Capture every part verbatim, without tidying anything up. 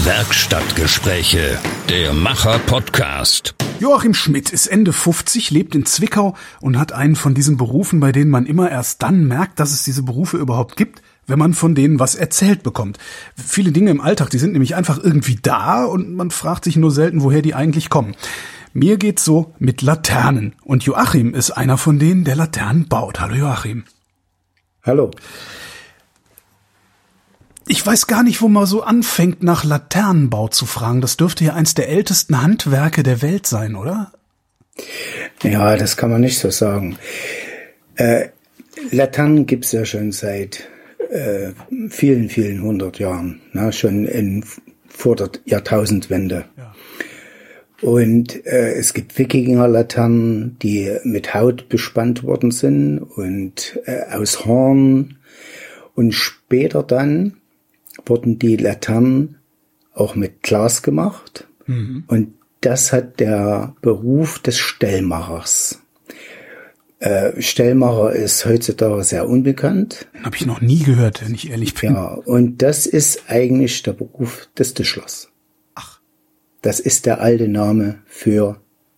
Werkstattgespräche, der Macher-Podcast. Joachim Schmidt ist Ende fünfzig, lebt in Zwickau und hat einen von diesen Berufen, bei denen man immer erst dann merkt, dass es diese Berufe überhaupt gibt, wenn man von denen was erzählt bekommt. Viele Dinge im Alltag, die sind nämlich einfach irgendwie da und man fragt sich nur selten, woher die eigentlich kommen. Mir geht's so mit Laternen und Joachim ist einer von denen, der Laternen baut. Hallo Joachim. Hallo. Ich weiß gar nicht, wo man so anfängt, nach Laternenbau zu fragen. Das dürfte ja eins der ältesten Handwerke der Welt sein, oder? Ja, das kann man nicht so sagen. Äh, Laternen gibt's ja schon seit äh, vielen, vielen hundert Jahren. Ne? Schon in, vor der Jahrtausendwende. Ja. Und äh, es gibt Wikinger-Laternen, die mit Haut bespannt worden sind und äh, aus Horn. Und später dann wurden die Laternen auch mit Glas gemacht. Mhm. Und das hat der Beruf des Stellmachers. Äh, Stellmacher ist heutzutage sehr unbekannt. Habe ich noch nie gehört, wenn ich ehrlich bin. Ja, und das ist eigentlich der Beruf des Tischlers. Ach. Das ist der alte Name für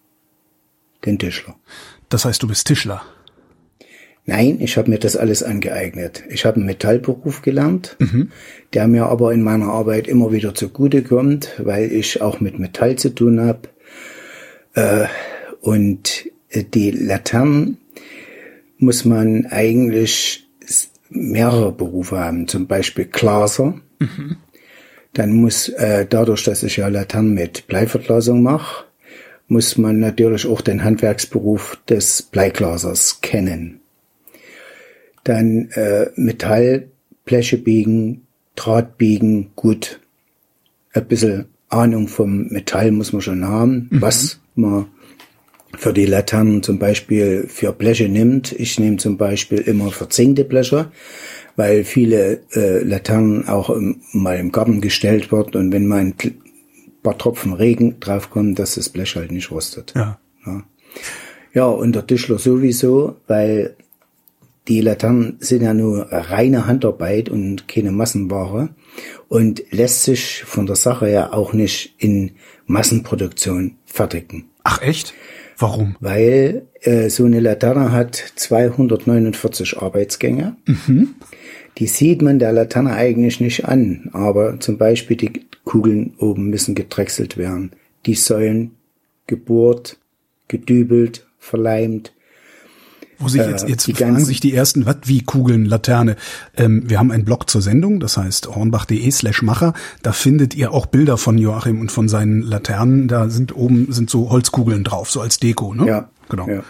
den Tischler. Das heißt, du bist Tischler? Nein, ich habe mir das alles angeeignet. Ich habe einen Metallberuf gelernt, mhm. der mir aber in meiner Arbeit immer wieder zugute kommt, weil ich auch mit Metall zu tun habe. Äh, und die Laternen muss man eigentlich mehrere Berufe haben, zum Beispiel Glaser. Mhm. Dann muss, äh, dadurch, dass ich ja Laternen mit Bleiverglasung mache, muss man natürlich auch den Handwerksberuf des Bleiglasers kennen. Dann äh, Metall, Bleche biegen, Draht biegen, gut. Ein bisschen Ahnung vom Metall muss man schon haben, mhm. was man für die Laternen zum Beispiel für Bleche nimmt. Ich nehme zum Beispiel immer verzinkte Bleche, weil viele äh, Laternen auch im, mal im Garten gestellt wird und wenn mal ein paar Tropfen Regen draufkommen, dass das Blech halt nicht rostet. Ja. Ja, ja, und der Tischler sowieso, weil die Laternen sind ja nur reine Handarbeit und keine Massenware und lässt sich von der Sache her auch nicht in Massenproduktion fertigen. Ach echt? Warum? Weil äh, so eine Laterne hat zweihundertneunundvierzig Arbeitsgänge. Mhm. Die sieht man der Laterne eigentlich nicht an, aber zum Beispiel die Kugeln oben müssen gedrechselt werden. Die Säulen gebohrt, gedübelt, verleimt. Wo sich jetzt, jetzt äh, fragen sich die ersten, was, wie Kugeln, Laterne. Ähm, wir haben einen Blog zur Sendung, das heißt hornbach.de slash Macher. Da findet ihr auch Bilder von Joachim und von seinen Laternen. Da sind oben sind so Holzkugeln drauf, so als Deko, ne? Ja, genau. Ja.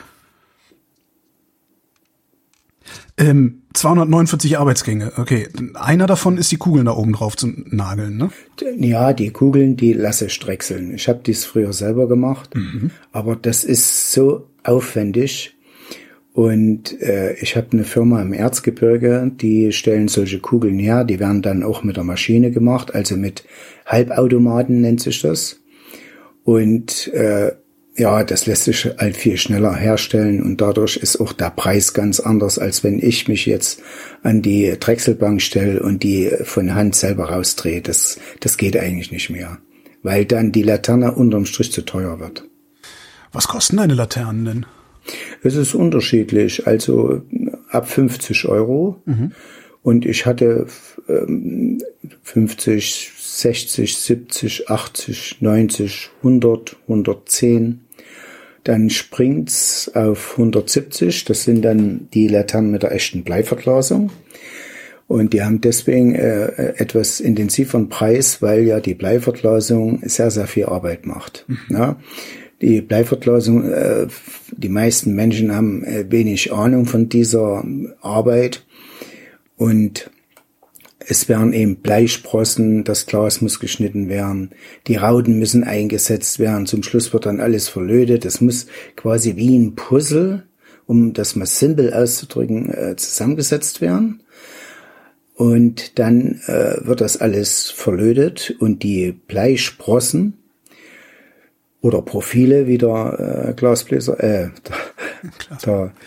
Ähm, zweihundertneunundvierzig Arbeitsgänge, okay. Einer davon ist die Kugeln da oben drauf zu nageln, ne? Ja, die Kugeln, die lasse ich drechseln. Ich habe dies früher selber gemacht, mhm. aber das ist so aufwendig. Und äh, ich habe eine Firma im Erzgebirge, die stellen solche Kugeln her, die werden dann auch mit der Maschine gemacht, also mit Halbautomaten nennt sich das. Und äh, ja, das lässt sich halt viel schneller herstellen und dadurch ist auch der Preis ganz anders, als wenn ich mich jetzt an die Drechselbank stelle und die von Hand selber rausdrehe. Das, das geht eigentlich nicht mehr, weil dann die Laterne unterm Strich zu teuer wird. Was kosten deine Laternen denn? Es ist unterschiedlich, also ab fünfzig Euro. Mhm. Und ich hatte ähm, fünfzig, sechzig, siebzig, achtzig, neunzig, hundert, hundertzehn. Dann springt's auf hundertsiebzig. Das sind dann die Laternen mit der echten Bleiverglasung. Und die haben deswegen äh, etwas intensiveren Preis, weil ja die Bleiverglasung sehr, sehr viel Arbeit macht. Mhm. Ja? Die Bleiverglasung, äh, die meisten Menschen haben äh, wenig Ahnung von dieser Arbeit und es werden eben Bleisprossen, das Glas muss geschnitten werden, die Rauten müssen eingesetzt werden, zum Schluss wird dann alles verlötet. Das muss quasi wie ein Puzzle, um das mal simpel auszudrücken, äh, zusammengesetzt werden. Und dann äh, wird das alles verlötet und die Bleisprossen oder Profile, wie der äh, Glasbläser, äh, der, der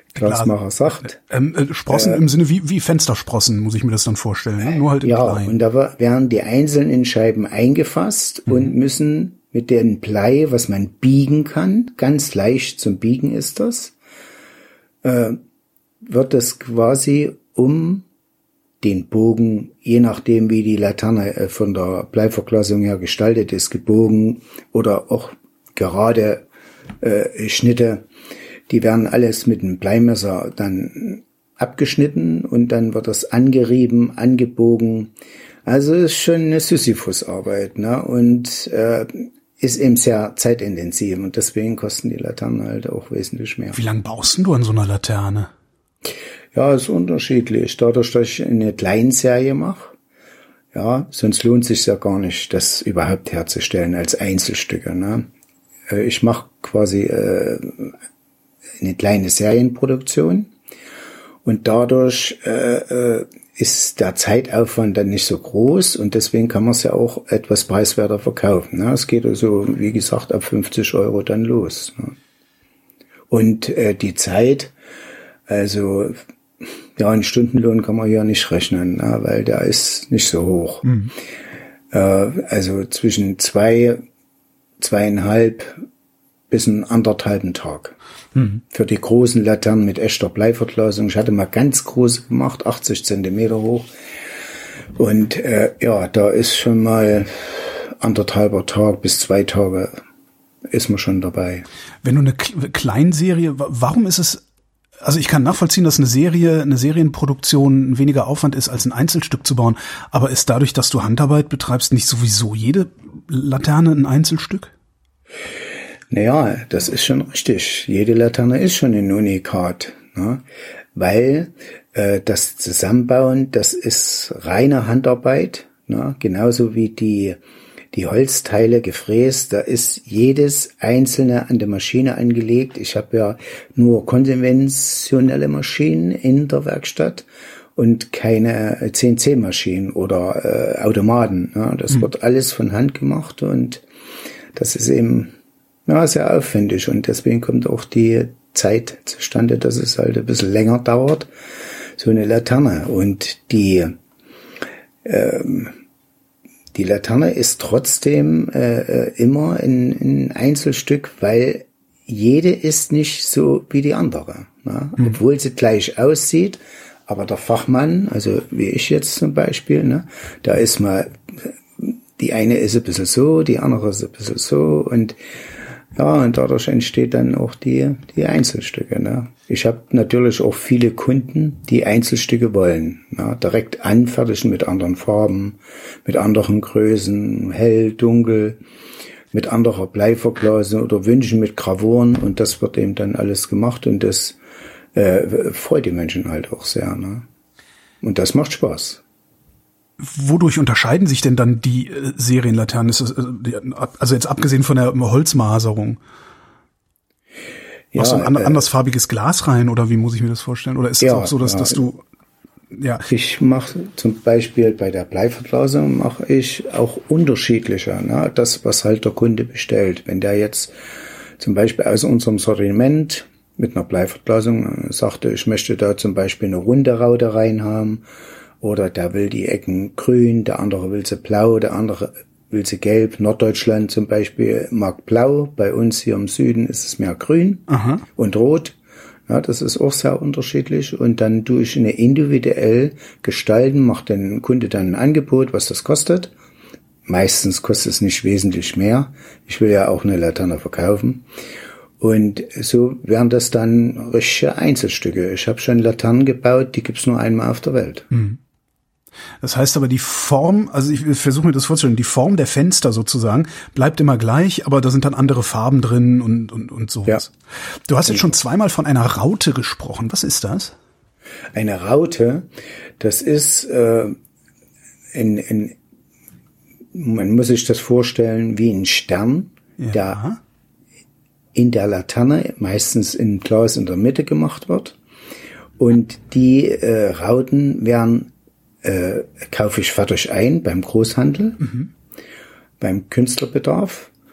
Glasmacher sagt. Ähm, äh, Sprossen äh, im Sinne wie, wie Fenstersprossen, muss ich mir das dann vorstellen, ne? Nur halt in ja, klein. Und da werden die einzelnen Scheiben eingefasst mhm. und müssen mit dem Blei, was man biegen kann, ganz leicht zum Biegen ist das, äh, wird das quasi um den Bogen, je nachdem wie die Laterne äh, von der Bleiverglasung her gestaltet ist, gebogen oder auch gerade äh, Schnitte, die werden alles mit einem Bleimesser dann abgeschnitten und dann wird das angerieben, angebogen. Also ist schon eine Sisyphus-Arbeit, ne? Und äh, ist eben sehr zeitintensiv und deswegen kosten die Laternen halt auch wesentlich mehr. Wie lange baust du an so einer Laterne? Ja, ist unterschiedlich. Dadurch, dass ich eine Kleinserie mache, ja, sonst lohnt sich ja gar nicht, das überhaupt herzustellen als Einzelstücke, ne? Ich mache quasi äh, eine kleine Serienproduktion und dadurch äh, äh, ist der Zeitaufwand dann nicht so groß und deswegen kann man es ja auch etwas preiswerter verkaufen. Ne? Es geht also, wie gesagt, ab fünfzig Euro dann los. Ne? Und äh, die Zeit, also ja, einen Stundenlohn kann man hier nicht rechnen, ne? Weil der ist nicht so hoch. Mhm. Äh, also zwischen zwei, zweieinhalb bis einen anderthalben Tag. Mhm. Für die großen Laternen mit echter Bleiverglasung. Ich hatte mal ganz große gemacht, achtzig Zentimeter hoch. Und äh, ja, da ist schon mal anderthalber Tag bis zwei Tage ist man schon dabei. Wenn du eine K- Kleinserie, warum ist es, also ich kann nachvollziehen, dass eine Serie, eine Serienproduktion weniger Aufwand ist, als ein Einzelstück zu bauen. Aber ist dadurch, dass du Handarbeit betreibst, nicht sowieso jede Laterne ein Einzelstück? Naja, das ist schon richtig. Jede Laterne ist schon ein Unikat, ne? Weil äh, das Zusammenbauen, das ist reine Handarbeit, ne? Genauso wie die die Holzteile gefräst. Da ist jedes einzelne an der Maschine angelegt. Ich habe ja nur konventionelle Maschinen in der Werkstatt und keine C N C-Maschinen oder äh, Automaten, ne? Das mhm. wird alles von Hand gemacht und das ist eben ja, sehr aufwendig und deswegen kommt auch die Zeit zustande, dass es halt ein bisschen länger dauert, so eine Laterne. Und die ähm, die Laterne ist trotzdem äh, immer ein, ein Einzelstück, weil jede ist nicht so wie die andere, ne? Mhm. Obwohl sie gleich aussieht, aber der Fachmann, also wie ich jetzt zum Beispiel, ne, da ist mal, die eine ist ein bisschen so, die andere ist ein bisschen so und ja, und dadurch entsteht dann auch die die Einzelstücke. Ne? Ich habe natürlich auch viele Kunden, die Einzelstücke wollen. Ne? Direkt anfertigen mit anderen Farben, mit anderen Größen, hell, dunkel, mit anderer Bleiverglasung oder Wünschen mit Gravuren. Und das wird eben dann alles gemacht und das äh, freut die Menschen halt auch sehr. Ne? Und das macht Spaß. Wodurch unterscheiden sich denn dann die äh, Serienlaternen? Ist das, also jetzt abgesehen von der Holzmaserung. Ja, Machst du ein äh, andersfarbiges Glas rein oder wie muss ich mir das vorstellen? Oder ist es ja, auch so, dass, ja. dass du ja ich mache zum Beispiel bei der Bleiverglasung mache ich auch unterschiedlicher, ne? Das, was halt der Kunde bestellt. Wenn der jetzt zum Beispiel aus unserem Sortiment mit einer Bleiverglasung sagte, ich möchte da zum Beispiel eine runde Raute rein haben, oder der will die Ecken grün, der andere will sie blau, der andere will sie gelb. Norddeutschland zum Beispiel mag blau, bei uns hier im Süden ist es mehr grün. Aha. Und rot. Ja, das ist auch sehr unterschiedlich. Und dann tue ich eine individuell gestalten, macht den Kunde dann ein Angebot, was das kostet. Meistens kostet es nicht wesentlich mehr. Ich will ja auch eine Laterne verkaufen. Und so werden das dann richtige Einzelstücke. Ich habe schon Laternen gebaut, die gibt's nur einmal auf der Welt. Mhm. Das heißt aber, die Form, also ich versuche mir das vorzustellen, die Form der Fenster sozusagen bleibt immer gleich, aber da sind dann andere Farben drin und und und sowas. Ja. Du hast jetzt schon zweimal von einer Raute gesprochen. Was ist das? Eine Raute, das ist äh, ein, ein, man muss sich das vorstellen wie ein Stern, ja. der in der Laterne meistens in Glas in der Mitte gemacht wird. Und die äh, Rauten werden äh, kaufe ich fertig ein beim Großhandel, mhm. beim Künstlerbedarf.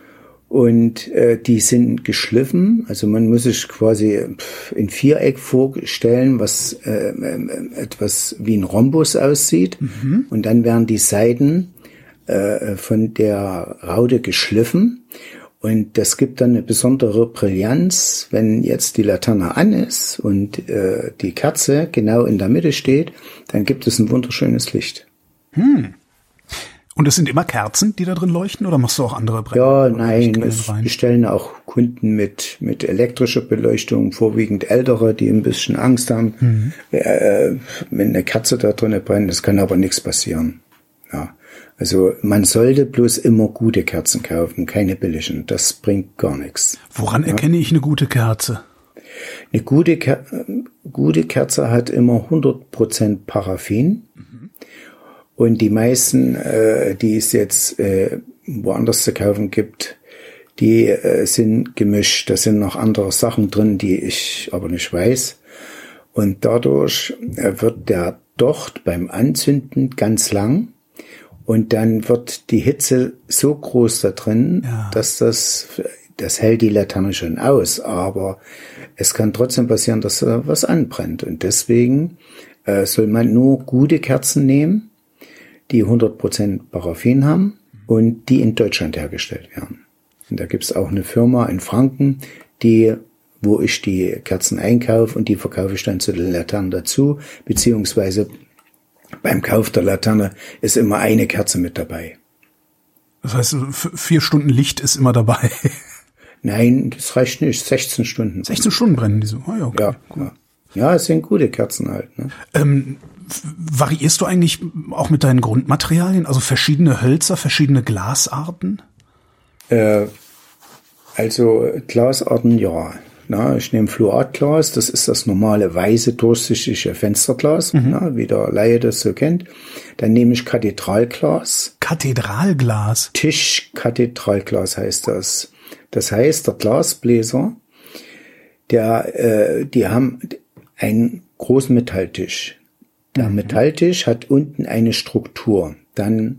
Und äh, die sind geschliffen, also man muss sich quasi ein Viereck vorstellen, was äh, äh, etwas wie ein Rhombus aussieht. Mhm. Und dann werden die Seiten äh, von der Raute geschliffen. Und das gibt dann eine besondere Brillanz, wenn jetzt die Laterne an ist und äh, die Kerze genau in der Mitte steht, dann gibt es ein wunderschönes Licht. Hm. Und es sind immer Kerzen, die da drin leuchten, oder machst du auch andere Brände? Ja, nein, es bestellen auch Kunden mit mit elektrischer Beleuchtung, vorwiegend Ältere, die ein bisschen Angst haben, mhm. äh, wenn eine Kerze da drin brennt, das kann aber nichts passieren. Ja, also man sollte bloß immer gute Kerzen kaufen, keine billigen, das bringt gar nichts. Woran ja? erkenne ich eine gute Kerze? Eine gute, Ker- gute Kerze hat immer hundert Prozent Paraffin. Mhm. Und die meisten, äh, die es jetzt äh, woanders zu kaufen gibt, die äh, sind gemischt. Da sind noch andere Sachen drin, die ich aber nicht weiß. Und dadurch äh, wird der Docht beim Anzünden ganz lang. Und dann wird die Hitze so groß da drin, ja. dass das, das hält die Laterne schon aus. Aber es kann trotzdem passieren, dass da was anbrennt. Und deswegen äh, soll man nur gute Kerzen nehmen, die hundert Prozent Paraffin haben und die in Deutschland hergestellt werden. Und da gibt's auch eine Firma in Franken, die, wo ich die Kerzen einkaufe und die verkaufe ich dann zu den Laternen dazu, beziehungsweise beim Kauf der Laterne ist immer eine Kerze mit dabei. Das heißt, vier Stunden Licht ist immer dabei? Nein, das reicht nicht, sechzehn Stunden. sechzehn Stunden brennen die so? Oh, ja, okay. Ja, cool. Ja, es sind gute Kerzen halt. Ne? Ähm, variierst du eigentlich auch mit deinen Grundmaterialien? Also verschiedene Hölzer, verschiedene Glasarten? Äh, also Glasarten, ja. Na, ich nehme Fluoratglas, das ist das normale weiße, durchsichtige Fensterglas, mhm. na, wie der Laie das so kennt. Dann nehme ich Kathedralglas. Kathedralglas? Tischkathedralglas heißt das. Das heißt, der Glasbläser, der, äh, die haben einen großen Metalltisch. Der mhm. Metalltisch hat unten eine Struktur. Dann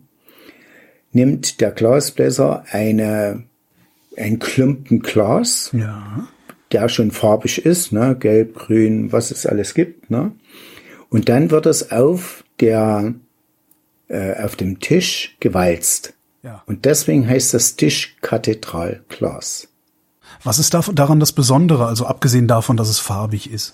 nimmt der Glasbläser eine, ein Klumpen Glas, ja. der schon farbig ist, ne, gelb, grün, was es alles gibt, ne. Und dann wird es auf der, äh, auf dem Tisch gewalzt. Ja. Und deswegen heißt das Tischkathedralglas. Was ist da, daran das Besondere, also abgesehen davon, dass es farbig ist?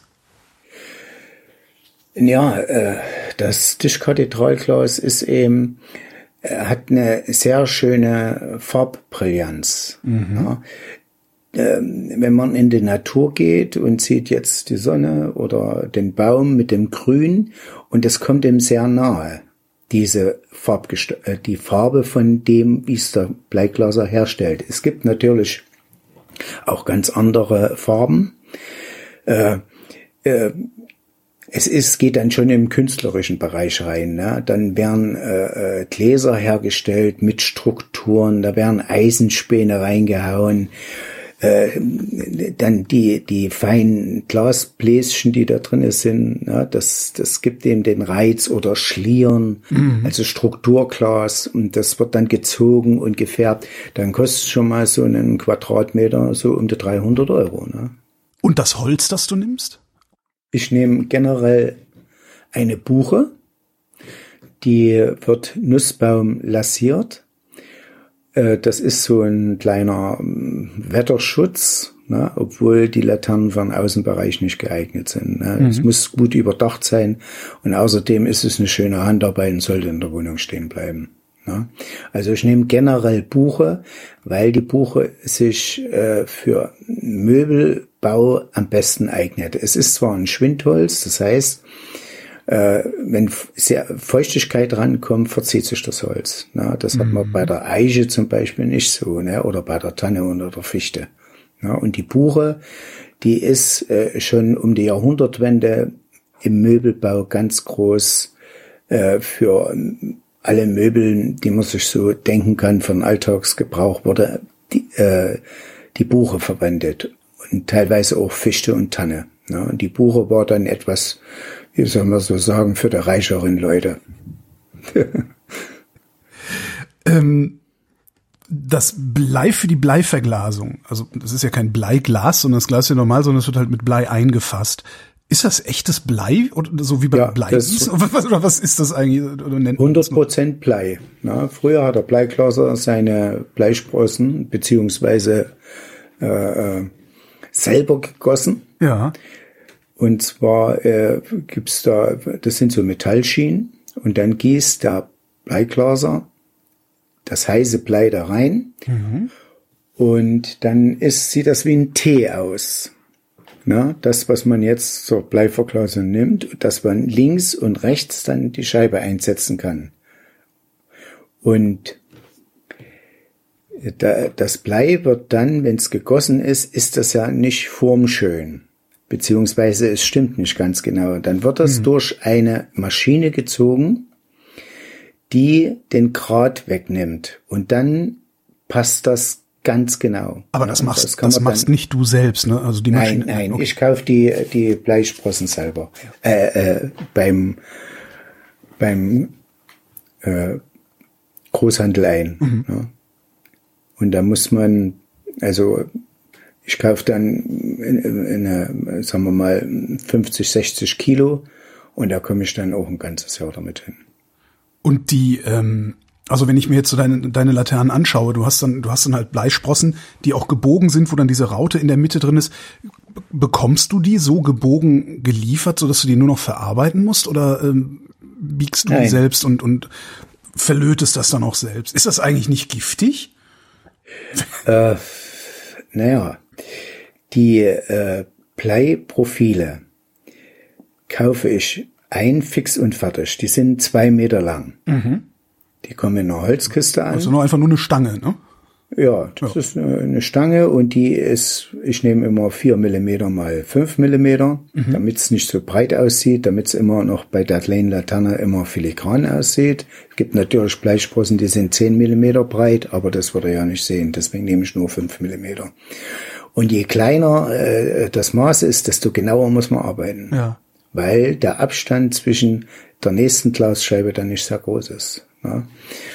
Ja, äh, das Tischkathedralglas ist eben, äh, hat eine sehr schöne Farbbrillanz. Mhm. Ja. Ähm, wenn man in die Natur geht und sieht jetzt die Sonne oder den Baum mit dem Grün und es kommt ihm sehr nahe, diese Farbgest- äh, die Farbe von dem, wie es der Bleiglaser herstellt. Es gibt natürlich auch ganz andere Farben. Äh, äh, Es ist, geht dann schon im künstlerischen Bereich rein. Ne? Dann werden äh, Gläser hergestellt mit Strukturen, da werden Eisenspäne reingehauen, äh, dann die die feinen Glasbläschen, die da drin sind, ne? das das gibt eben den Reiz, oder Schlieren, mhm. also Strukturglas, und das wird dann gezogen und gefärbt. Dann kostet schon mal so einen Quadratmeter so um die dreihundert Euro. Ne? Und das Holz, das du nimmst? Ich nehme generell eine Buche, die wird Nussbaum lasiert. Das ist so ein kleiner Wetterschutz, ne, obwohl die Laternen für den Außenbereich nicht geeignet sind. Ne. Mhm. Es muss gut überdacht sein und außerdem ist es eine schöne Handarbeit und sollte in der Wohnung stehen bleiben. Ne. Also ich nehme generell Buche, weil die Buche sich äh, für Möbelbau am besten eignet. Es ist zwar ein Schwindholz, das heißt, äh, wenn sehr Feuchtigkeit rankommt, verzieht sich das Holz. Ne? Das mhm. hat man bei der Eiche zum Beispiel nicht so, ne? Oder bei der Tanne oder der Fichte. Ne? Und die Buche, die ist äh, schon um die Jahrhundertwende im Möbelbau ganz groß äh, für alle Möbel, die man sich so denken kann, für den Alltagsgebrauch wurde die, äh, die Buche verwendet. Und teilweise auch Fichte und Tanne. Ne? Und die Buche war dann etwas, wie soll man so sagen, für die reicheren Leute. ähm, das Blei für die Bleiverglasung, also das ist ja kein Bleiglas, sondern das Glas ist ja normal, sondern es wird halt mit Blei eingefasst. Ist das echtes Blei oder so wie bei ja, Blei? Oder, oder was ist das eigentlich? hundert Prozent Blei. Na, früher hat der Bleiglaser seine Bleisprossen beziehungsweise äh, selber gegossen. Ja. Und zwar äh, gibt's da, das sind so Metallschienen und dann gießt der Bleiglaser das heiße Blei da rein mhm. und dann ist, sieht das wie ein Tee aus. Na, das, was man jetzt zur Bleiverglasung nimmt, dass man links und rechts dann die Scheibe einsetzen kann. Und da, das Blei wird dann, wenn es gegossen ist, ist das ja nicht formschön. Beziehungsweise es stimmt nicht ganz genau. Dann wird das mhm. durch eine Maschine gezogen, die den Grat wegnimmt. Und dann passt das ganz genau. Aber das machst, das, das machst dann, nicht du selbst, ne? Also die Maschine. Nein, nein, okay. Ich kaufe die die Bleisprossen selber ja. äh, äh, beim beim äh, Großhandel ein. Mhm. Ja. Und da muss man, also ich kaufe dann in, in eine, sagen wir mal fünfzig, sechzig Kilo und da komme ich dann auch ein ganzes Jahr damit hin. Und die ähm Also wenn ich mir jetzt so deine, deine Laternen anschaue, du hast dann, du hast dann halt Bleisprossen, die auch gebogen sind, wo dann diese Raute in der Mitte drin ist. Bekommst du die so gebogen geliefert, sodass du die nur noch verarbeiten musst, oder ähm, biegst du Nein. die selbst und, und verlötest das dann auch selbst? Ist das eigentlich nicht giftig? Äh, naja, die äh, Bleiprofile kaufe ich ein, fix und fertig. Die sind zwei Meter lang. Mhm. Die kommen in einer Holzkiste an. Also nur einfach nur eine Stange, ne? Ja, das ja. ist eine Stange und die ist, ich nehme immer vier Millimeter mal fünf Millimeter, mhm. damit es nicht so breit aussieht, damit es immer noch bei der kleinen Laterne immer filigran aussieht. Es gibt natürlich Bleisprossen, die sind zehn Millimeter breit, aber das würde ja nicht sehen, deswegen nehme ich nur fünf Millimeter. Und je kleiner äh, das Maß ist, desto genauer muss man arbeiten. Ja. Weil der Abstand zwischen der nächsten Glasscheibe dann nicht sehr groß ist. Ja.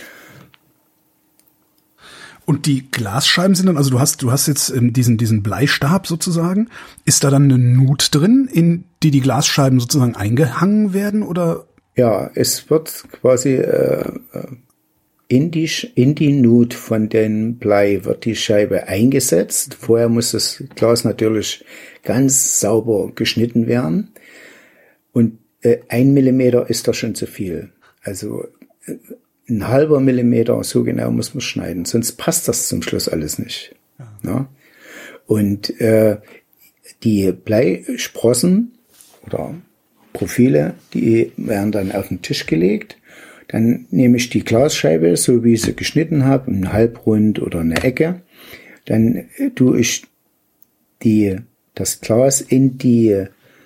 Und die Glasscheiben sind dann, also du hast, du hast jetzt diesen, diesen Bleistab sozusagen. Ist da dann eine Nut drin, in die die Glasscheiben sozusagen eingehangen werden, oder? Ja, es wird quasi äh, in die in die Nut von den Blei wird die Scheibe eingesetzt. Vorher muss das Glas natürlich ganz sauber geschnitten werden. Und äh, ein Millimeter ist da schon zu viel. Also äh, ein halber Millimeter, so genau muss man schneiden, sonst passt das zum Schluss alles nicht. Ja. Ja? Und äh, die Bleisprossen oder Profile, die werden dann auf den Tisch gelegt. Dann nehme ich die Glasscheibe, so wie ich sie geschnitten habe, einen Halbrund oder eine Ecke. Dann äh, tue ich die, das Glas in die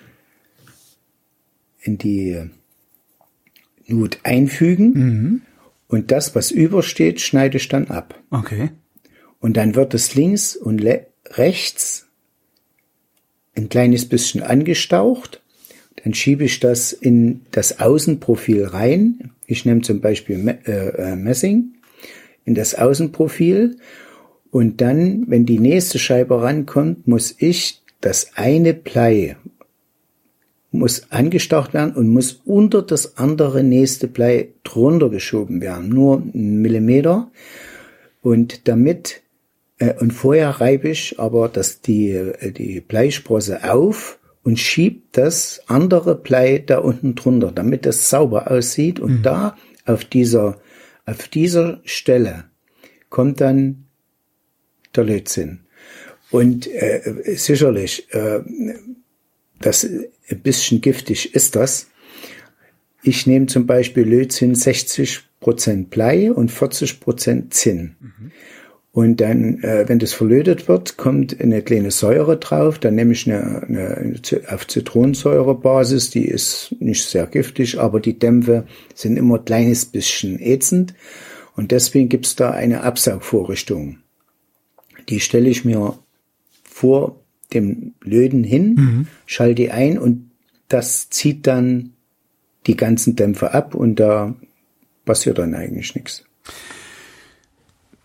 in die Nut einfügen. Mhm. Und das, was übersteht, schneide ich dann ab. Okay. Und dann wird es links und le- rechts ein kleines bisschen angestaucht. Dann schiebe ich das in das Außenprofil rein. Ich nehme zum Beispiel Me- äh, Messing in das Außenprofil. Und dann, wenn die nächste Scheibe rankommt, muss ich das eine Blei muss angestaucht werden und muss unter das andere nächste Blei drunter geschoben werden. Nur einen Millimeter. Und damit, äh, und vorher reibe ich aber das, die, die Bleisprosse auf und schiebt das andere Blei da unten drunter, damit das sauber aussieht. Und mhm. da, auf dieser, auf dieser Stelle kommt dann der Lötzinn. Und äh, sicherlich, äh, das ein bisschen giftig ist das. Ich nehme zum Beispiel Lötzinn sechzig Prozent Blei und vierzig Prozent Zinn. Mhm. Und dann, äh, wenn das verlötet wird, kommt eine kleine Säure drauf. Dann nehme ich eine, eine auf Zitronensäurebasis, die ist nicht sehr giftig, aber die Dämpfe sind immer ein kleines bisschen ätzend. Und deswegen gibt's da eine Absaugvorrichtung. Die stelle ich mir vor dem Löten hin, mhm. schalte die ein und das zieht dann die ganzen Dämpfe ab und da passiert dann eigentlich nichts.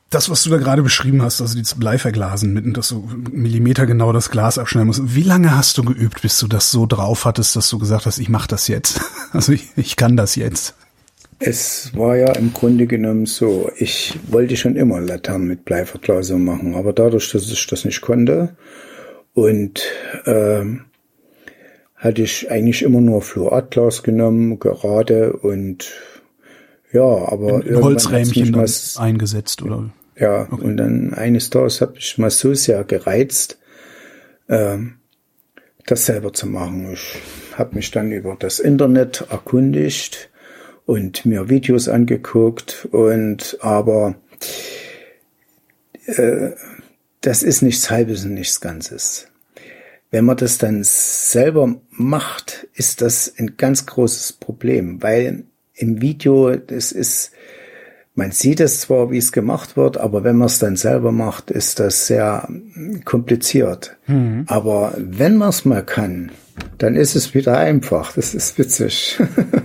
Das, was du da gerade beschrieben hast, also dieses Bleiverglasen, mitten, dass du millimetergenau das Glas abschneiden musst. Wie lange hast du geübt, bis du das so drauf hattest, dass du gesagt hast, ich mache das jetzt? Also ich, ich kann das jetzt. Es war ja im Grunde genommen so, ich wollte schon immer Laternen mit Bleiverglasung machen, aber dadurch, dass ich das nicht konnte und ähm, hatte ich eigentlich immer nur Fluoratglas genommen, gerade und ja, aber in Holzrähmchen mal, eingesetzt, oder? Ja, okay. Und dann eines Tages habe ich mal so sehr gereizt, ähm, das selber zu machen. Ich habe mich dann über das Internet erkundigt und mir Videos angeguckt und aber äh, das ist nichts Halbes und nichts Ganzes. Wenn man das dann selber macht, ist das ein ganz großes Problem, weil im Video, das ist, man sieht es zwar, wie es gemacht wird, aber wenn man es dann selber macht, ist das sehr kompliziert. Mhm. Aber wenn man es mal kann, dann ist es wieder einfach. Das ist witzig.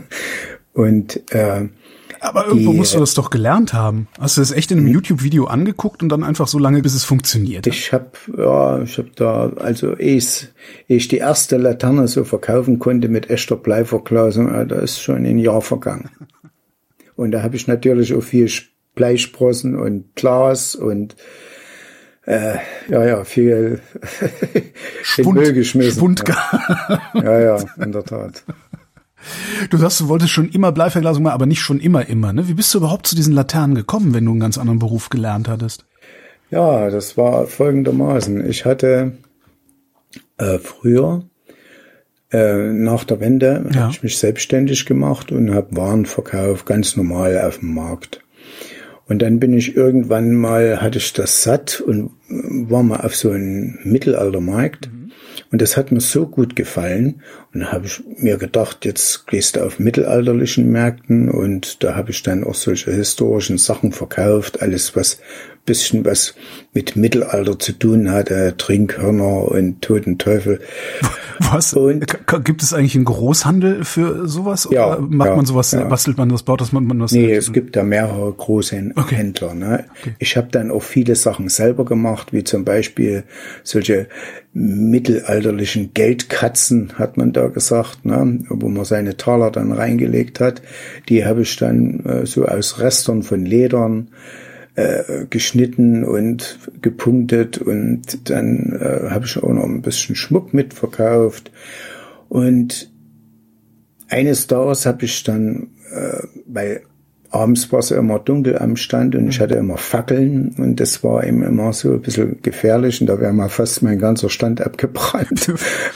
Und äh, aber irgendwo die, musst du das doch gelernt haben. Hast du das echt in einem YouTube-Video angeguckt und dann einfach so lange, bis es funktioniert? Ich habe ja, ich habe da, also ehe ich, ehe ich die erste Laterne so verkaufen konnte mit echter Bleiverglasung, da ist schon ein Jahr vergangen. Und da habe ich natürlich auch viel Bleisprossen und Glas und äh, ja, ja, viel Schwund, Müll geschmissen. Schwund. Ja, ja, in der Tat. Du sagst, du wolltest schon immer Bleiverglasung machen, aber nicht schon immer, immer, ne? Wie bist du überhaupt zu diesen Laternen gekommen, wenn du einen ganz anderen Beruf gelernt hattest? Ja, das war folgendermaßen. Ich hatte äh, früher, äh, nach der Wende, ja. habe ich mich selbstständig gemacht und habe Waren verkauft, ganz normal auf dem Markt. Und dann bin ich irgendwann mal, hatte ich das satt und war mal auf so einem Mittelaltermarkt. Mhm. Und das hat mir so gut gefallen. Und da habe ich mir gedacht, jetzt gehst du auf mittelalterlichen Märkten und da habe ich dann auch solche historischen Sachen verkauft. Alles, was bisschen was mit Mittelalter zu tun hatte, Trinkhörner und Toten Teufel. Was? Und gibt es eigentlich einen Großhandel für sowas? Oder ja, macht ja, man sowas, ja. bastelt man das, baut das, man das? Nee, es gibt da mehrere große okay. Händler. Ne? Okay. Ich habe dann auch viele Sachen selber gemacht, wie zum Beispiel solche mittelalterlichen Geldkatzen, hat man da gesagt, ne? Wo man seine Taler dann reingelegt hat. Die habe ich dann äh, so aus Restern von Ledern äh, geschnitten und gepunktet und dann äh, habe ich auch noch ein bisschen Schmuck mitverkauft. Und eines Tages habe ich dann, äh, weil abends war es ja immer dunkel am Stand und ich hatte immer Fackeln und das war eben immer so ein bisschen gefährlich und da wäre mal fast mein ganzer Stand abgebrannt.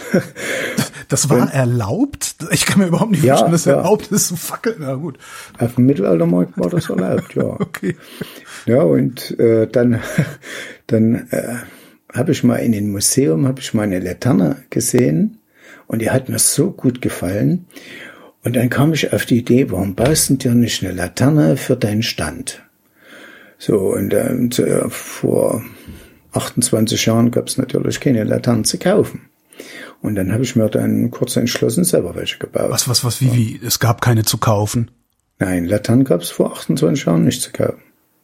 Das war und, erlaubt? Ich kann mir überhaupt nicht ja, vorstellen, dass ja. erlaubt ist zu fackeln. Na gut. Auf dem Mittelaltermarkt war das erlaubt, ja. Okay. Ja, und äh, dann, dann äh, habe ich mal in dem Museum, habe ich mal eine Laterne gesehen und die hat mir so gut gefallen. Und dann kam ich auf die Idee, warum baust du dir nicht eine Laterne für deinen Stand? So, und ähm, vor achtundzwanzig Jahren gab es natürlich keine Laternen zu kaufen. Und dann habe ich mir dann kurz entschlossen, selber welche gebaut. Was, was, was, wie, wie? Es gab keine zu kaufen? Nein, Laternen gab es vor achtundzwanzig Jahren nicht zu kaufen.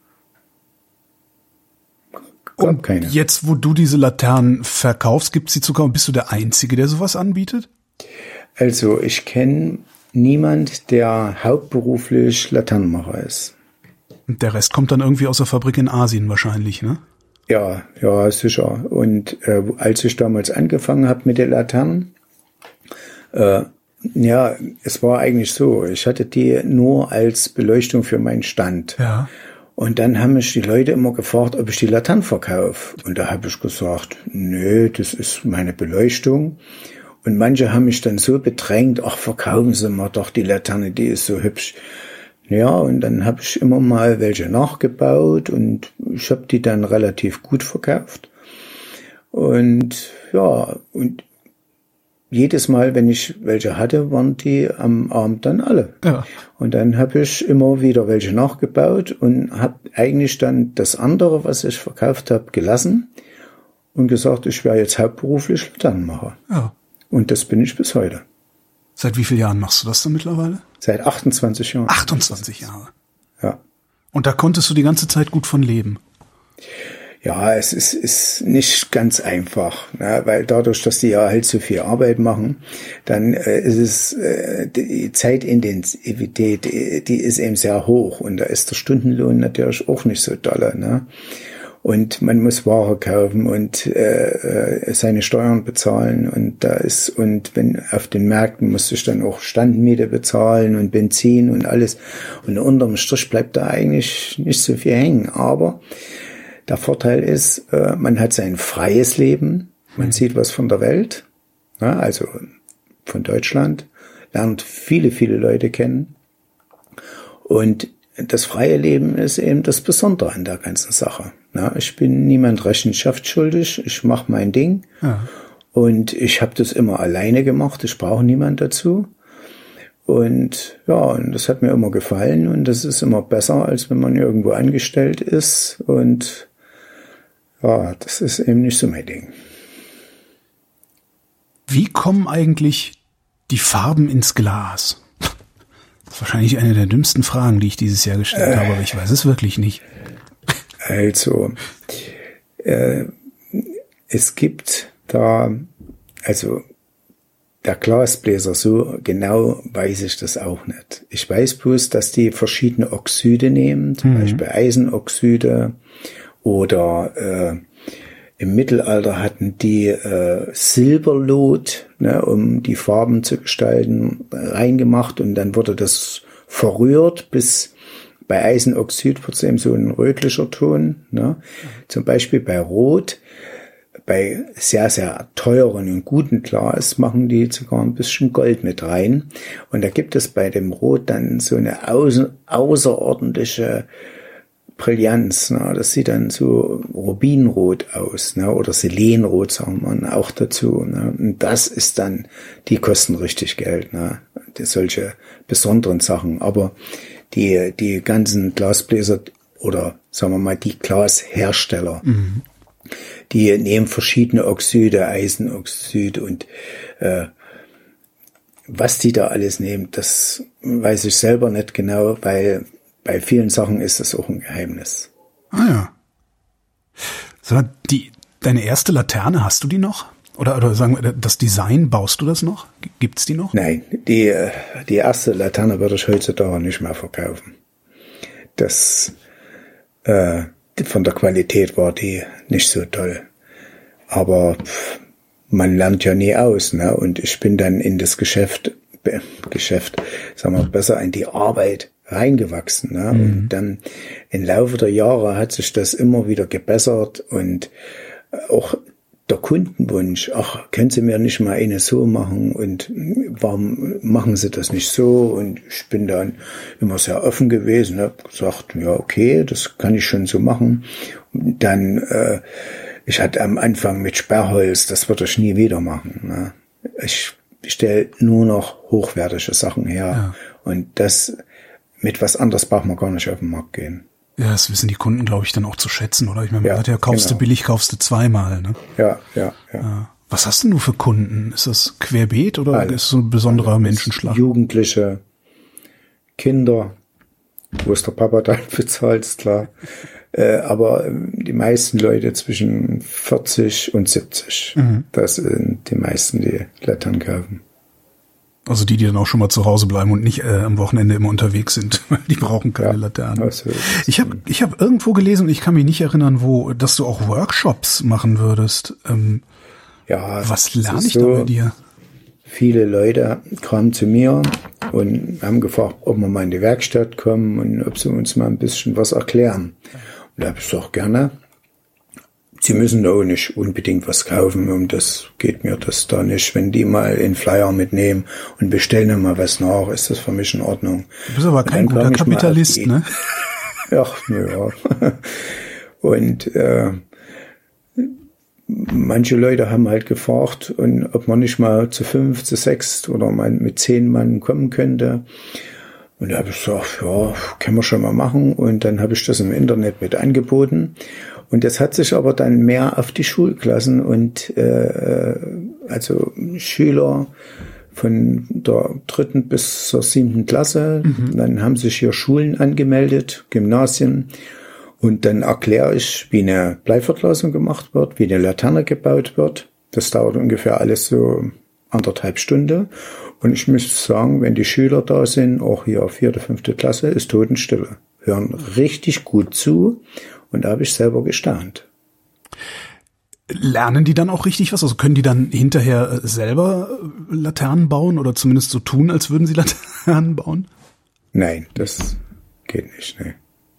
Gab und keine. Jetzt, wo du diese Laternen verkaufst, gibt es sie zu kaufen? Bist du der Einzige, der sowas anbietet? Also, ich kenne niemand, der hauptberuflich Laternenmacher ist. Und der Rest kommt dann irgendwie aus der Fabrik in Asien wahrscheinlich, ne? Ja, ja, sicher. Und äh, als ich damals angefangen habe mit den Laternen, äh, ja, es war eigentlich so, ich hatte die nur als Beleuchtung für meinen Stand. Ja. Und dann haben mich die Leute immer gefragt, ob ich die Laternen verkaufe. Und da habe ich gesagt, nö, das ist meine Beleuchtung. Und manche haben mich dann so bedrängt, ach, verkaufen Sie mal doch die Laterne, die ist so hübsch. Ja, und dann habe ich immer mal welche nachgebaut und ich habe die dann relativ gut verkauft. Und ja, und jedes Mal, wenn ich welche hatte, waren die am Abend dann alle. Ja. Und dann habe ich immer wieder welche nachgebaut und habe eigentlich dann das andere, was ich verkauft habe, gelassen und gesagt, ich wäre jetzt hauptberuflich Laternenmacher. Ja. Und das bin ich bis heute. Seit wie vielen Jahren machst du das dann mittlerweile? Seit achtundzwanzig Jahren. achtundzwanzig Jahre. Ja. Und da konntest du die ganze Zeit gut von leben? Ja, es ist, ist nicht ganz einfach, ne? Weil dadurch, dass die ja halt so viel Arbeit machen, dann äh, ist es äh, die Zeitintensivität, die, die ist eben sehr hoch und da ist der Stundenlohn natürlich auch nicht so dolle, ne? Und man muss Ware kaufen und äh, seine Steuern bezahlen und da ist und wenn auf den Märkten musst du dann auch Standmiete bezahlen und Benzin und alles und unterm Strich bleibt da eigentlich nicht so viel hängen, aber der Vorteil ist, man hat sein freies Leben, man sieht was von der Welt, also von Deutschland, lernt viele, viele Leute kennen. Und das freie Leben ist eben das Besondere an der ganzen Sache. Ich bin niemand Rechenschaft schuldig, ich mache mein Ding ja. Und ich habe das immer alleine gemacht, ich brauche niemand dazu. Und ja, und das hat mir immer gefallen und das ist immer besser, als wenn man irgendwo angestellt ist und ja, das ist eben nicht so mein Ding. Wie kommen eigentlich die Farben ins Glas? Das ist wahrscheinlich eine der dümmsten Fragen, die ich dieses Jahr gestellt äh, habe, aber ich weiß es wirklich nicht. Also, äh, es gibt da, also der Glasbläser, so genau weiß ich das auch nicht. Ich weiß bloß, dass die verschiedene Oxide nehmen, zum mhm. Beispiel Eisenoxide oder äh, im Mittelalter hatten die äh, Silberlot, ne, um die Farben zu gestalten, reingemacht und dann wurde das verrührt, bis bei Eisenoxid wird es eben so ein rötlicher Ton. Ne. Mhm. Zum Beispiel bei Rot. Bei sehr, sehr teuren und guten Glas machen die sogar ein bisschen Gold mit rein. Und da gibt es bei dem Rot dann so eine außer, außerordentliche Brillanz. Ne? Das sieht dann so Rubinrot aus, ne? Oder Selenrot, sagen wir auch dazu. Ne? Und das ist dann, die kosten richtig Geld, ne? Die, solche besonderen Sachen. Aber die, die ganzen Glasbläser oder sagen wir mal die Glashersteller, mhm. die nehmen verschiedene Oxide, Eisenoxid und äh, was die da alles nehmen, das weiß ich selber nicht genau, weil bei vielen Sachen ist das auch ein Geheimnis. Ah ja. So, die, deine erste Laterne, hast du die noch? Oder, oder sagen wir, das Design, baust du das noch? Gibt's die noch? Nein, die, die erste Laterne würde ich heutzutage nicht mehr verkaufen. Das äh, von der Qualität war die nicht so toll. Aber pff, man lernt ja nie aus, ne? Und ich bin dann in das Geschäft, äh, Geschäft, sagen wir, besser in die Arbeit reingewachsen, ne? Mhm. Und dann im Laufe der Jahre hat sich das immer wieder gebessert und auch der Kundenwunsch, ach, können Sie mir nicht mal eine so machen und warum machen Sie das nicht so? Und ich bin dann immer sehr offen gewesen, habe gesagt, ja, okay, das kann ich schon so machen. Und dann, äh, ich hatte am Anfang mit Sperrholz, das würde ich nie wieder machen. Ne? Ich stelle nur noch hochwertige Sachen her ja. Und das mit was anderes braucht man gar nicht auf den Markt gehen. Ja, das wissen die Kunden, glaube ich, dann auch zu schätzen, oder? Ich meine, man sagt ja, kaufst genau. du billig, kaufst du zweimal, ne? Ja, ja, ja, ja. Was hast denn du für Kunden? Ist das querbeet oder Alles. Ist es so ein besonderer also Menschenschlag? Jugendliche, Kinder, wo es der Papa dann bezahlt, ist klar. äh, aber die meisten Leute zwischen vierzig und siebzig. Mhm. Das sind die meisten, die Laternen kaufen. Also die, die dann auch schon mal zu Hause bleiben und nicht äh, am Wochenende immer unterwegs sind, weil die brauchen keine ja, Laternen. Also, ich habe ich hab irgendwo gelesen, und ich kann mich nicht erinnern, wo, dass du auch Workshops machen würdest. Ähm, ja, was lerne ich so, da bei dir? Viele Leute kamen zu mir und haben gefragt, ob wir mal in die Werkstatt kommen und ob sie uns mal ein bisschen was erklären. Und da habe ich gesagt, gerne. Sie müssen auch nicht unbedingt was kaufen, um das geht mir das da nicht. Wenn die mal einen Flyer mitnehmen und bestellen mal was nach, ist das für mich in Ordnung. Du bist aber kein guter Kapitalist, ne? Ach, ja. Und äh, manche Leute haben halt gefragt, und ob man nicht mal zu fünf, zu sechs oder mal mit zehn Mann kommen könnte. Und da habe ich gesagt, ja, können wir schon mal machen. Und dann habe ich das im Internet mit angeboten. Und das hat sich aber dann mehr auf die Schulklassen und äh, also Schüler von der dritten bis zur siebten Klasse. Mhm. Dann haben sich hier Schulen angemeldet, Gymnasien. Und dann erkläre ich, wie eine Bleiverglasung gemacht wird, wie eine Laterne gebaut wird. Das dauert ungefähr alles so anderthalb Stunden. Und ich muss sagen, wenn die Schüler da sind, auch hier vierte, fünfte Klasse, ist Totenstille. Hören richtig gut zu. Und da habe ich selber gestaunt. Lernen die dann auch richtig was? Also können die dann hinterher selber Laternen bauen oder zumindest so tun, als würden sie Laternen bauen? Nein, das geht nicht, ne.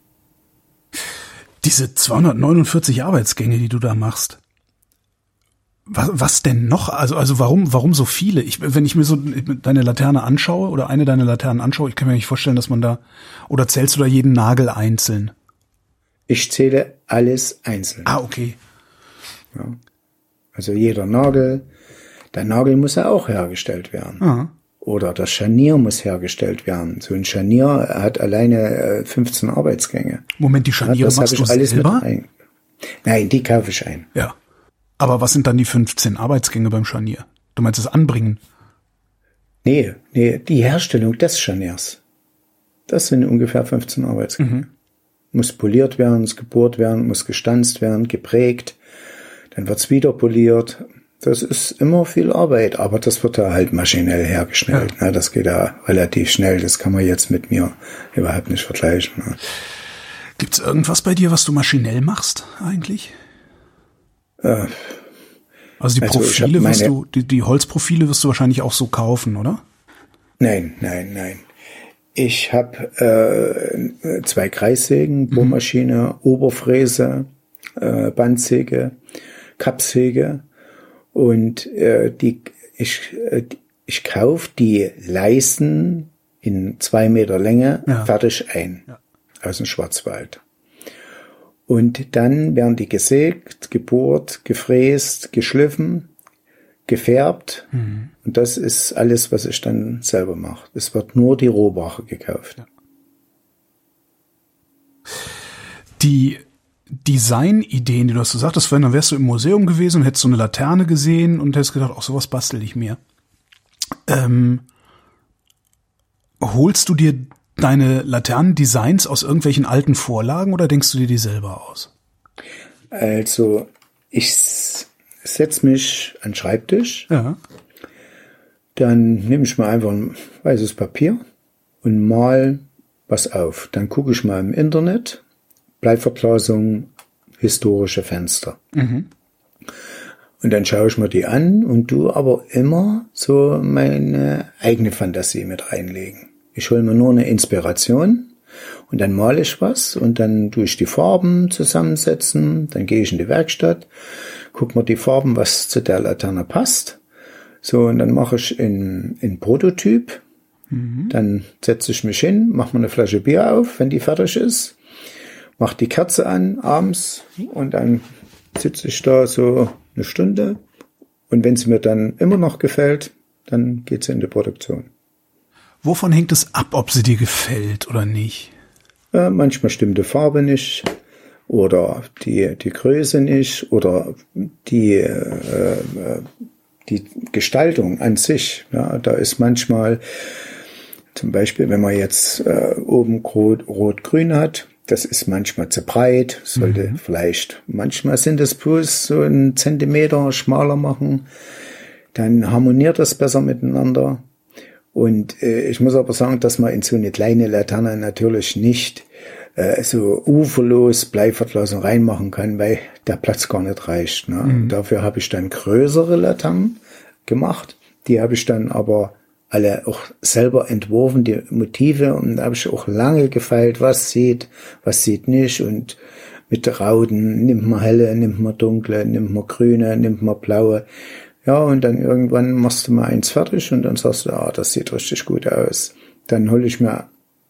Diese zweihundertneunundvierzig Arbeitsgänge, die du da machst, was, was denn noch? Also, also warum, warum so viele? Ich, wenn ich mir so deine Laterne anschaue oder eine deiner Laternen anschaue, ich kann mir nicht vorstellen, dass man da, oder zählst du da jeden Nagel einzeln? Ich zähle alles einzeln. Ah, okay. Ja. Also jeder Nagel, der Nagel muss ja auch hergestellt werden. Aha. Oder das Scharnier muss hergestellt werden. So ein Scharnier hat alleine fünfzehn Arbeitsgänge. Moment, die Scharniere das machst ich du alles selber? Mit ein. Nein, die kaufe ich ein. Ja. Aber was sind dann die fünfzehn Arbeitsgänge beim Scharnier? Du meinst das Anbringen? Nee, nee, die Herstellung des Scharniers. Das sind ungefähr fünfzehn Arbeitsgänge. Mhm. Muss poliert werden, muss gebohrt werden, muss gestanzt werden, geprägt. Dann wird's wieder poliert. Das ist immer viel Arbeit, aber das wird da halt maschinell hergestellt. Ja. Ne? Das geht da relativ schnell. Das kann man jetzt mit mir überhaupt nicht vergleichen. Ne? Gibt's irgendwas bei dir, was du maschinell machst eigentlich? Äh, also die also Profile meine, wirst du, die, die Holzprofile wirst du wahrscheinlich auch so kaufen, oder? Nein, nein, nein. Ich habe äh, zwei Kreissägen, Bohrmaschine, mhm. Oberfräse, äh, Bandsäge, Kappsäge. Und äh, die ich äh, ich kaufe die Leisten in zwei Meter Länge ja. fertig ein ja. aus dem Schwarzwald. Und dann werden die gesägt, gebohrt, gefräst, geschliffen, gefärbt. Mhm. Und das ist alles, was ich dann selber mache. Es wird nur die Rohware gekauft. Ja. Die Design-Ideen, die du hast gesagt, das dann wärst du im Museum gewesen und hättest so eine Laterne gesehen und hättest gedacht, ach, sowas bastel ich mir. Ähm, holst du dir deine Laternen-Designs aus irgendwelchen alten Vorlagen oder denkst du dir die selber aus? Also, ich setze mich an den Schreibtisch, ja. Dann nehme ich mal einfach ein weißes Papier und mal was auf. Dann gucke ich mal im Internet, Bleiverglasung, historische Fenster. Mhm. Und dann schaue ich mir die an und tu aber immer so meine eigene Fantasie mit reinlegen. Ich hole mir nur eine Inspiration und dann male ich was und dann tue ich die Farben zusammensetzen, dann gehe ich in die Werkstatt, gucke mir die Farben, was zu der Laterne passt. So, und dann mache ich in, in Prototyp, mhm. Dann setze ich mich hin, mache mir eine Flasche Bier auf, wenn die fertig ist, mache die Kerze an abends und dann sitze ich da so eine Stunde und wenn sie mir dann immer noch gefällt, dann geht sie in die Produktion. Wovon hängt es ab, ob sie dir gefällt oder nicht? Äh, manchmal stimmt die Farbe nicht oder die, die Größe nicht oder die, äh, die Gestaltung an sich. Ja, da ist manchmal, zum Beispiel, wenn man jetzt äh, oben rot, rot-grün hat, das ist manchmal zu breit, sollte mhm. vielleicht, manchmal sind es bloß so einen Zentimeter schmaler machen, dann harmoniert das besser miteinander. Und äh, ich muss aber sagen, dass man in so eine kleine Laterne natürlich nicht äh, so uferlos Bleiverglasung reinmachen kann, weil der Platz gar nicht reicht. Ne? Mhm. Dafür habe ich dann größere Laternen gemacht. Die habe ich dann aber alle auch selber entworfen, die Motive. Und da habe ich auch lange gefeilt, was sieht, was sieht nicht. Und mit der Rauten nimmt man helle, nimmt man dunkle, nimmt man grüne, nimmt man blaue. Ja, und dann irgendwann machst du mal eins fertig und dann sagst du, ah, das sieht richtig gut aus. Dann hole ich mir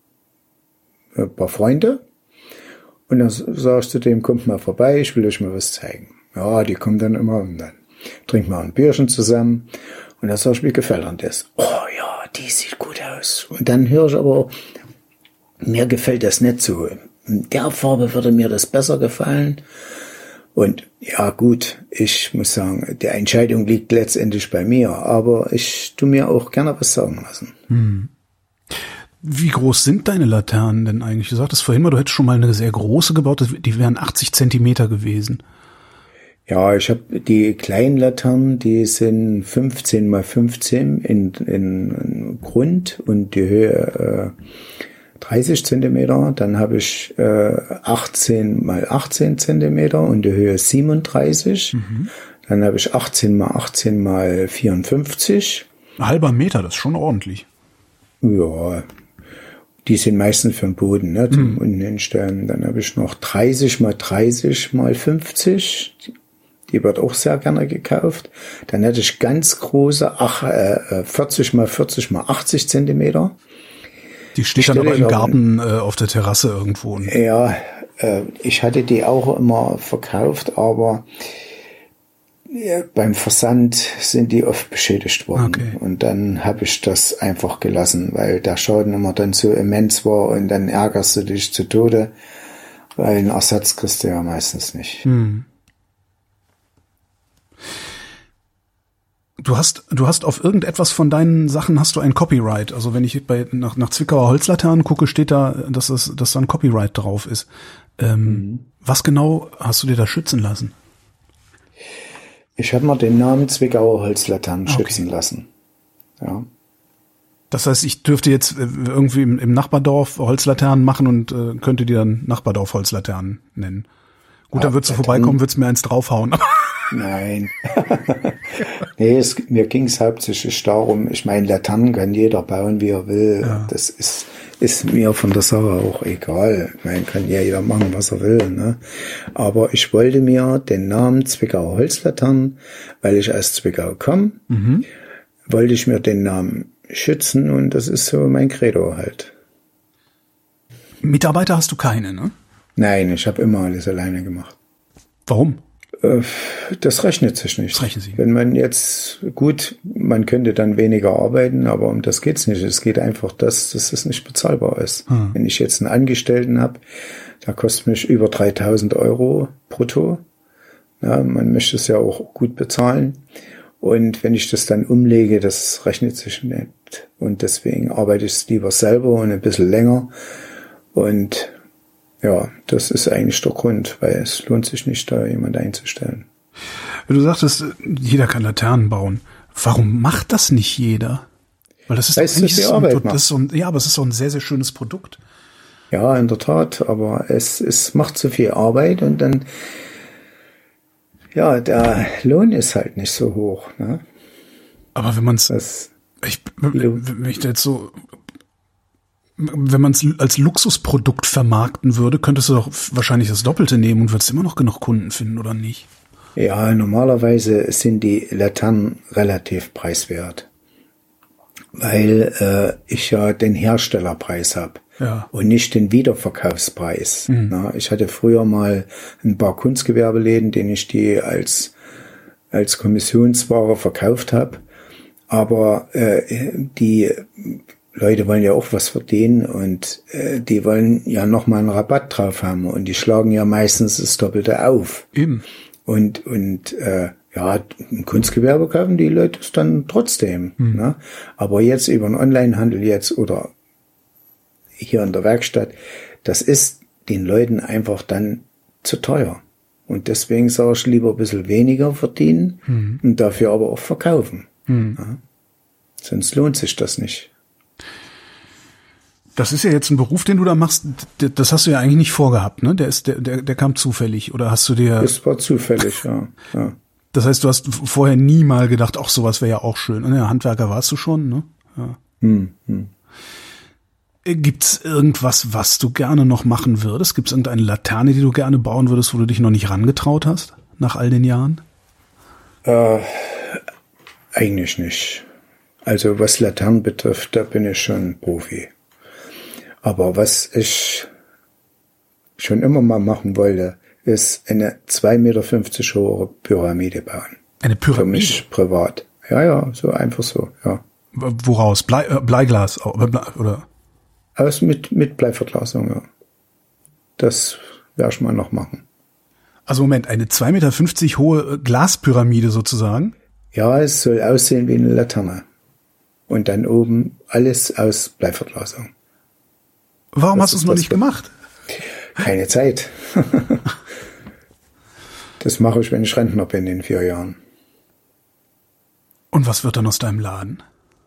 ein paar Freunde und dann sagst du dem, kommt mal vorbei, ich will euch mal was zeigen. Ja, die kommen dann immer und dann trinken wir ein Bierchen zusammen und dann sag ich, wie gefällt dir das? Oh ja, die sieht gut aus. Und dann höre ich aber, mir gefällt das nicht so. In der Farbe würde mir das besser gefallen. Und ja gut, ich muss sagen, die Entscheidung liegt letztendlich bei mir, aber ich tu mir auch gerne was sagen lassen. Hm. Wie groß sind deine Laternen denn eigentlich? Du sagtest vorhin mal, du hättest schon mal eine sehr große gebaut, die wären achtzig Zentimeter gewesen. Ja, ich habe die kleinen Laternen, die sind fünfzehn mal fünfzehn in, in Grund und die Höhe äh, dreißig Zentimeter. Dann habe ich äh, achtzehn mal achtzehn Zentimeter und die Höhe siebenunddreißig. Mhm. Dann habe ich achtzehn mal achtzehn mal vierundfünfzig. Ein halber Meter, das ist schon ordentlich. Ja, die sind meistens für den Boden, ne, zum mhm. unten hinstellen. Dann habe ich noch dreißig mal dreißig mal fünfzig. Die wird auch sehr gerne gekauft. Dann hätte ich ganz große ach, äh, vierzig mal vierzig mal achtzig Zentimeter. Die steht dann aber im Garten äh, auf der Terrasse irgendwo. Ja, äh, ich hatte die auch immer verkauft, aber ja, beim Versand sind die oft beschädigt worden. Okay. Und dann habe ich das einfach gelassen, weil der Schaden immer dann so immens war und dann ärgerst du dich zu Tode, weil einen Ersatz kriegst du ja meistens nicht. Hm. Du hast, du hast auf irgendetwas von deinen Sachen hast du ein Copyright. Also wenn ich bei nach, nach Zwickauer Holzlaternen gucke, steht da, dass es, dass da ein Copyright drauf ist. Ähm, mhm. Was genau hast du dir da schützen lassen? Ich habe mir den Namen Zwickauer Holzlaternen okay. schützen lassen. Ja. Das heißt, ich dürfte jetzt irgendwie im, im Nachbardorf Holzlaternen machen und äh, könnte die dann Nachbardorf Holzlaternen nennen. Gut, ja, dann würdest du vorbeikommen, würdest mir eins draufhauen. Nein. Nee, es, mir ging es hauptsächlich darum, ich meine, Laternen kann jeder bauen, wie er will. Ja. Das ist, ist mir von der Sache auch egal. Ich meine, kann ja jeder machen, was er will. Ne? Aber ich wollte mir den Namen Zwickauer Holzlaternen, weil ich aus Zwickau komme, mhm. wollte ich mir den Namen schützen und das ist so mein Credo halt. Mitarbeiter hast du keine, ne? Nein, ich habe immer alles alleine gemacht. Warum? Das rechnet sich nicht. Das rechnen Sie. Wenn man jetzt, gut, man könnte dann weniger arbeiten, aber um das geht's nicht. Es geht einfach, dass, dass das nicht bezahlbar ist. Hm. Wenn ich jetzt einen Angestellten habe, der kostet mich über dreitausend Euro brutto. Ja, man möchte es ja auch gut bezahlen. Und wenn ich das dann umlege, das rechnet sich nicht. Und deswegen arbeite ich es lieber selber und ein bisschen länger. Und ja, das ist eigentlich der Grund, weil es lohnt sich nicht, da jemand einzustellen. Du sagtest, jeder kann Laternen bauen. Warum macht das nicht jeder? Weil das ist weil eigentlich so Arbeit so, das ist so ein, ja, aber es ist so ein sehr, sehr schönes Produkt. Ja, in der Tat, aber es, es macht so viel Arbeit und dann, ja, der Lohn ist halt nicht so hoch. Ne? Aber wenn man es, ich, wenn ich jetzt so, wenn man es als Luxusprodukt vermarkten würde, könntest du doch wahrscheinlich das Doppelte nehmen und würdest immer noch genug Kunden finden, oder nicht? Ja, normalerweise sind die Laternen relativ preiswert, weil äh, ich ja den Herstellerpreis habe ja. und nicht den Wiederverkaufspreis. Mhm. Na, ich hatte früher mal ein paar Kunstgewerbeläden, denen ich die als als Kommissionsware verkauft habe, aber äh, die Leute wollen ja auch was verdienen und äh, die wollen ja nochmal einen Rabatt drauf haben und die schlagen ja meistens das Doppelte auf. Eben. Und, und äh, ja, im Kunstgewerbe kaufen die Leute es dann trotzdem. Hm. Ne? Aber jetzt über den Onlinehandel jetzt oder hier in der Werkstatt, das ist den Leuten einfach dann zu teuer. Und deswegen sage ich lieber ein bisschen weniger verdienen hm. und dafür aber auch verkaufen. Hm. Ja? Sonst lohnt sich das nicht. Das ist ja jetzt ein Beruf, den du da machst, das hast du ja eigentlich nicht vorgehabt, ne? Der ist, der, der, der kam zufällig, oder hast du dir? Das war zufällig, ja. ja. Das heißt, du hast vorher nie mal gedacht, ach, sowas wäre ja auch schön. Und ja, Handwerker warst du schon, ne? Ja. Hm, hm. Gibt's irgendwas, was du gerne noch machen würdest? Gibt's irgendeine Laterne, die du gerne bauen würdest, wo du dich noch nicht rangetraut hast, nach all den Jahren? Äh, eigentlich nicht. Also was Laternen betrifft, da bin ich schon Profi. Aber was ich schon immer mal machen wollte, ist eine zwei Meter fünfzig hohe Pyramide bauen. Eine Pyramide? Für mich privat. Ja, ja, so einfach so, ja. Woraus? Blei, äh, Bleiglas? Oder? Aus mit, mit Bleiverglasung, ja. Das werde ich mal noch machen. Also Moment, eine zwei Meter fünfzig hohe Glaspyramide sozusagen? Ja, es soll aussehen wie eine Laterne. Und dann oben alles aus Bleiverglasung. Warum das hast du es noch nicht gemacht? Keine Zeit. Das mache ich, wenn ich Rentner bin in vier Jahren. Und was wird dann aus deinem Laden?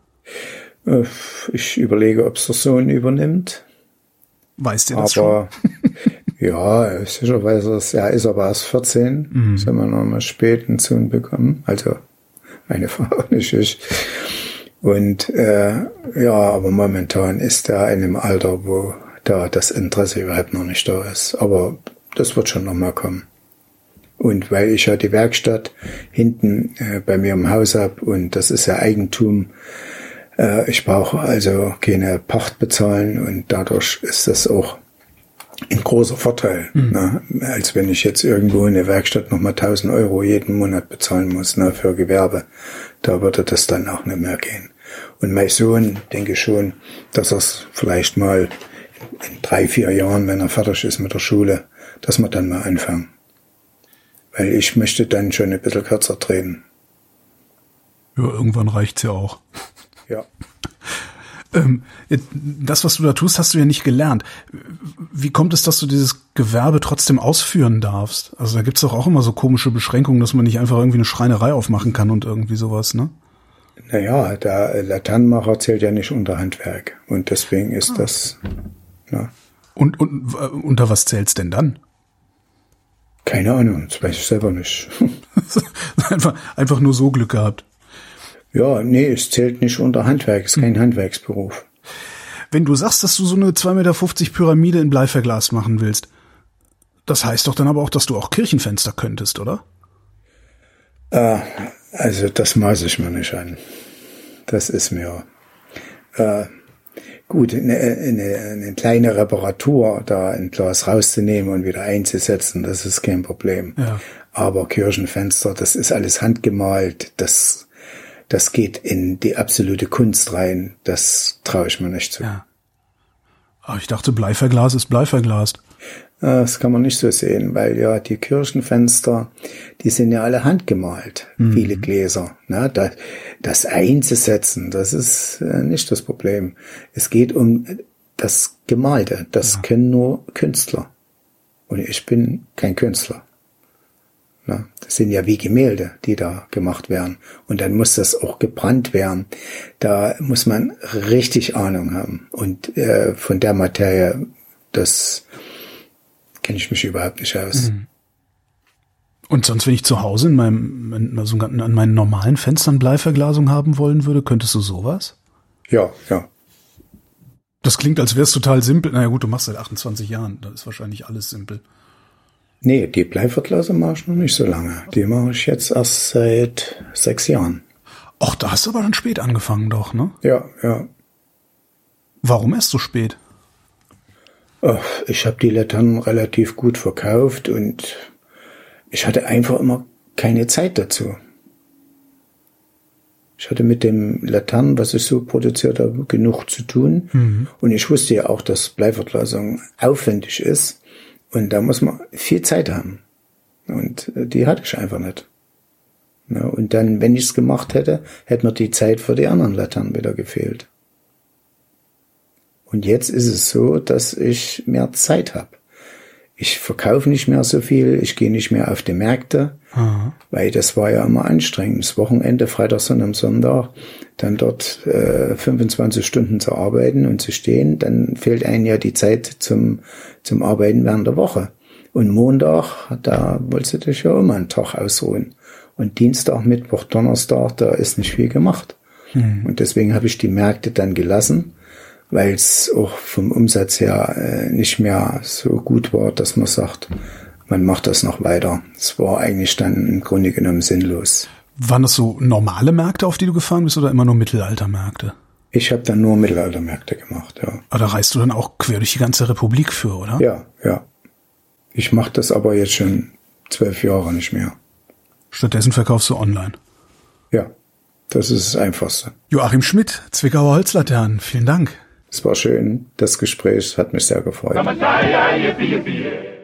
Ich überlege, ob es der Sohn übernimmt. Weißt du das aber, schon? Ja, sicherweise. Er ist aber erst vierzehn. Mhm. Sollen wir noch mal spät einen Sohn bekommen. Also meine Frau, nicht ich. Und äh, ja, aber momentan ist er in einem Alter, wo da das Interesse überhaupt noch nicht da ist. Aber das wird schon noch mal kommen. Und weil ich ja die Werkstatt hinten äh, bei mir im Haus habe und das ist ja Eigentum, äh, ich brauche also keine Pacht bezahlen und dadurch ist das auch ein großer Vorteil, mhm. ne? Als wenn ich jetzt irgendwo in der Werkstatt nochmal tausend Euro jeden Monat bezahlen muss, ne, für Gewerbe. Da würde das dann auch nicht mehr gehen. Und mein Sohn, denke ich schon, dass er es vielleicht mal in drei, vier Jahren, wenn er fertig ist mit der Schule, dass wir dann mal anfangen. Weil ich möchte dann schon ein bisschen kürzer treten. Ja, irgendwann reicht's ja auch. Ja. ähm, das, was du da tust, hast du ja nicht gelernt. Wie kommt es, dass du dieses Gewerbe trotzdem ausführen darfst? Also da gibt's doch auch immer so komische Beschränkungen, dass man nicht einfach irgendwie eine Schreinerei aufmachen kann und irgendwie sowas, ne? Naja, der Laternenmacher zählt ja nicht unter Handwerk. Und deswegen ist ah. das... Ja. Und, und äh, unter was zählt's denn dann? Keine Ahnung, das weiß ich selber nicht. einfach, einfach nur so Glück gehabt. Ja, nee, es zählt nicht unter Handwerk, es ist kein hm. Handwerksberuf. Wenn du sagst, dass du so eine zwei Meter fünfzig Pyramide in Bleiverglas machen willst, das heißt doch dann aber auch, dass du auch Kirchenfenster könntest, oder? Äh, also das maße ich mir nicht an. Das ist mir... Äh, Gut, eine, eine, eine kleine Reparatur, da ein Glas rauszunehmen und wieder einzusetzen, das ist kein Problem. Ja. Aber Kirchenfenster, das ist alles handgemalt, das, das geht in die absolute Kunst rein, das traue ich mir nicht zu. Ja. Aber ich dachte, Bleiverglas ist Bleiverglast. Das kann man nicht so sehen, weil ja die Kirchenfenster, die sind ja alle handgemalt, mhm. viele Gläser. Ne? Das, das einzusetzen, das ist nicht das Problem. Es geht um das Gemalte, das ja. können nur Künstler. Und ich bin kein Künstler. Ne? Das sind ja wie Gemälde, die da gemacht werden. Und dann muss das auch gebrannt werden. Da muss man richtig Ahnung haben. Und äh, von der Materie, das... kenne ich mich überhaupt nicht aus. Und sonst, wenn ich zu Hause in meinem, also an meinen normalen Fenstern Bleiverglasung haben wollen würde, könntest du sowas? Ja, ja. Das klingt, als wäre es total simpel. Naja gut, du machst seit achtundzwanzig Jahren, da ist wahrscheinlich alles simpel. Nee, die Bleiverglasung mache ich noch nicht so lange. Die mache ich jetzt erst seit sechs Jahren. Ach, da hast du aber dann spät angefangen doch, ne? Ja, ja. Warum erst so spät? Ich habe die Laternen relativ gut verkauft und ich hatte einfach immer keine Zeit dazu. Ich hatte mit dem Laternen, was ich so produziert habe, genug zu tun. Mhm. Und ich wusste ja auch, dass Bleiverglasung aufwendig ist. Und da muss man viel Zeit haben. Und die hatte ich einfach nicht. Und dann, wenn ich es gemacht hätte, hätte mir die Zeit für die anderen Laternen wieder gefehlt. Und jetzt ist es so, dass ich mehr Zeit habe. Ich verkaufe nicht mehr so viel, ich gehe nicht mehr auf die Märkte, aha. weil das war ja immer anstrengend. Das Wochenende, Freitag, Sonntag, Sonntag, dann dort äh, fünfundzwanzig Stunden zu arbeiten und zu stehen, dann fehlt einem ja die Zeit zum zum Arbeiten während der Woche. Und Montag, da wolltest du dich ja immer einen Tag ausruhen. Und Dienstag, Mittwoch, Donnerstag, da ist nicht viel gemacht. Hm. Und deswegen habe ich die Märkte dann gelassen, weil es auch vom Umsatz her äh, nicht mehr so gut war, dass man sagt, man macht das noch weiter. Es war eigentlich dann im Grunde genommen sinnlos. Waren das so normale Märkte, auf die du gefahren bist, oder immer nur Mittelaltermärkte? Ich habe dann nur Mittelaltermärkte gemacht, ja. Aber da reist du dann auch quer durch die ganze Republik für, oder? Ja, ja. Ich mache das aber jetzt schon zwölf Jahre nicht mehr. Stattdessen verkaufst du online? Ja, das ist das Einfachste. Joachim Schmidt, Zwickauer Holzlaternen, vielen Dank. Es war schön, das Gespräch hat mich sehr gefreut.